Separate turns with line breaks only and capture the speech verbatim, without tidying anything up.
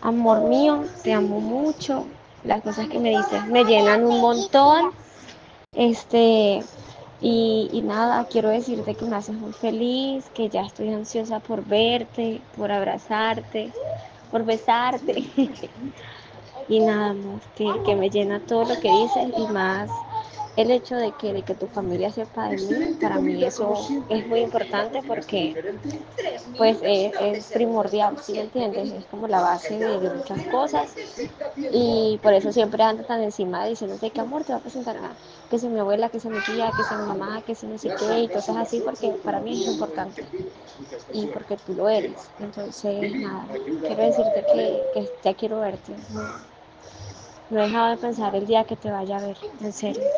Amor mío, te amo mucho. Las cosas que me dices me llenan un montón. Este, y, y nada, quiero decirte que me haces muy feliz, que ya estoy ansiosa por verte, por abrazarte, por besarte. Y nada, amor, que, que me llena todo lo que dices y más el hecho de que, de que tu familia sepa de mí. Para mí eso es muy importante porque pues es, es primordial, ¿sí me entiendes? Es como la base de, de muchas cosas y por eso siempre ando tan encima diciéndote que amor te va a presentar a que sea mi abuela, que sea mi tía, que sea mi mamá, que sea no sé qué y cosas así porque para mí es importante y porque tú lo eres. Entonces, nada, quiero decirte que, que ya quiero verte. No, no he dejado de pensar el día que te vaya a ver, en serio.